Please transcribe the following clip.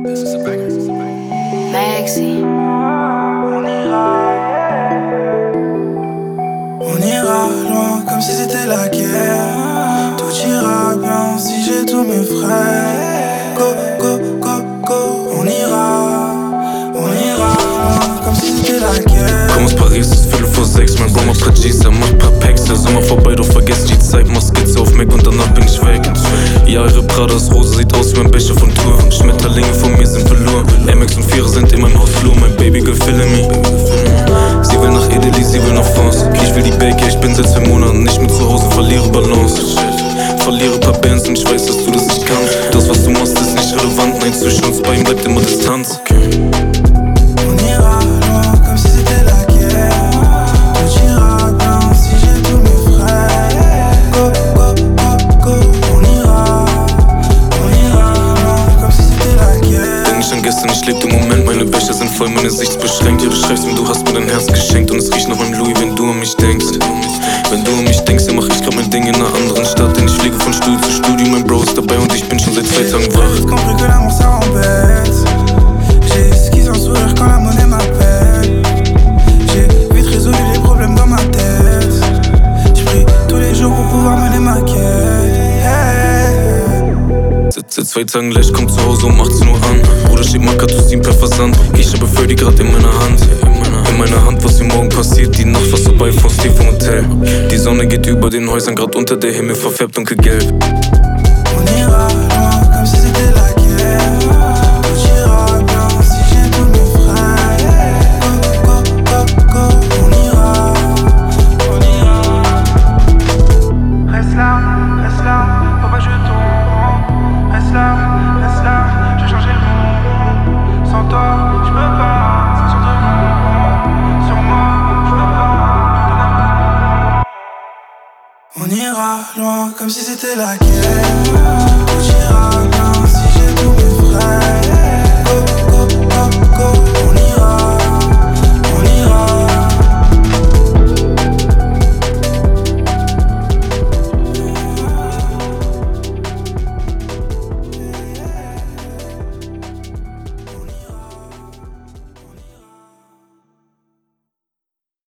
Maxi. On ira loin comme si c'était la guerre. Tout ira bien si j'ai tous mes frères. Go, go, go, go. On ira loin comme si c'était la guerre. Komm aus Paris, es will vor 6. Mein Bro macht Präzise, macht paar Packs. Der Sommer vorbei, doch vergesst die Zeit. Mach Skizze auf Mac und danach bin ich weg. Ja, ihre Pradas Rose sieht aus wie ein Becher von Tour. Schmetterlinge von mir sind verloren. MX und Vierer sind in meinem Hausflur. Mein Baby girl feeling me. Sie will nach Italy, sie will nach France. Ich will die Bake, ich bin seit 2 Monaten nicht mehr zu Hause. Verliere Balance, verliere paar Bands und ich weiß, dass du das nicht kannst. Das, was du machst, ist nicht relevant. Nein, zwischen uns beiden bleibt immer Distanz. On ira loin comme si c'était la guerre. Tout ira bien si j'ai tous mes frères. Go, go, go, go. On ira loin comme si c'était la guerre. Denk nicht an gestern, ich lebe im Moment. Meine Becher sind voll, meine Sicht ist beschränkt. Ja, du schreibst mir, du hast mir dein Herz geschenkt. Und es riecht nach meinem Louis, wenn du an mich denkst. Wenn du an mich denkst, dann mach ich grad mein Ding in einer anderen Stadt. Denn ich fliege von Studio zu Studio, mein Bro ist dabei und ich bin schon seit 2 Tagen wach. J'ai compris que l'amour ça embête. J'ai esquissé un sourire quand la monnaie m'appelle. J'ai vite résolu les problèmes dans ma tête. J'prie tous les jours pour pouvoir mener ma quête. Seit 2 Tagen gleich, komm zu Hause um 18 Uhr an. Bruder schickt Makatusin per Versand. Ich habe Ferdi grad in meiner Hand. In meiner Hand, was hier morgen passiert. Die Nacht warst vorbei vor Steve vom Hotel. Die Sonne geht über den Häusern, grad unter der Himmel verfärbt dunkelgelb. On ira loin comme si c'était la guerre. Tout ira bien si j'ai tous mes frères. Go, go, go, go. On ira. Reste là, faut pas que je tombe. Reste là, je vais changer le monde. Sans toi, je peux pas, c'est sûr de non. Sur moi, je peux pas. On ira loin comme si c'était la guerre. Tout ira bien si j'ai tous mes frères.